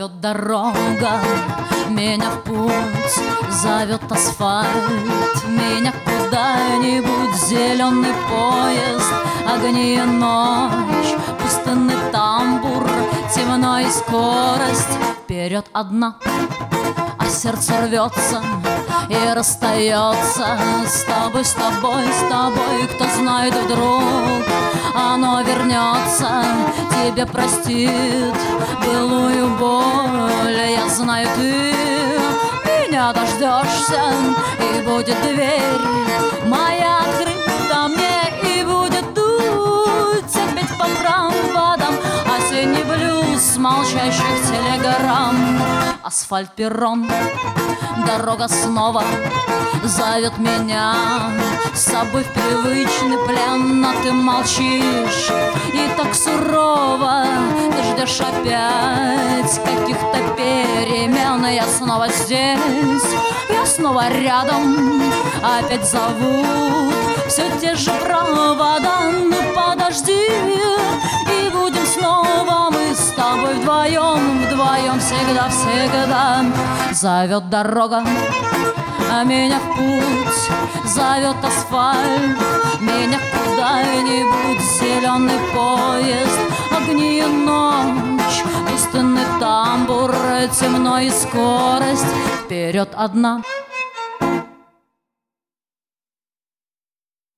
Зовет дорога, меня в путь, зовет асфальт, меня куда-нибудь, зеленый поезд, огни и ночь, пустынный тамбур, темно и скорость. Вперед одна, а сердце рвется и расстается с тобой, с тобой, с тобой. Кто знает, вдруг оно вернется, тебе простит былую боль. Я знаю, ты меня дождешься, и будет дверь моя открыта мне, и будет дуть опять по проводам осенний блюз молчащих телеграмм. Асфальт, перрон, дорога снова зовет меня с собой в привычный плен, но ты молчишь и так сурово. Ты ждешь опять каких-то перемен. Я снова здесь, я снова рядом, опять зовут все те же провода. Ну подожди, и будем снова мы с тобой вдвоем, вдвоем всегда, всегда. Зовет дорога, а меня в путь, зовет асфальт, меня куда-нибудь, зеленый поезд, огни и ночь, пустынный тамбур, темно и скорость. Вперед одна,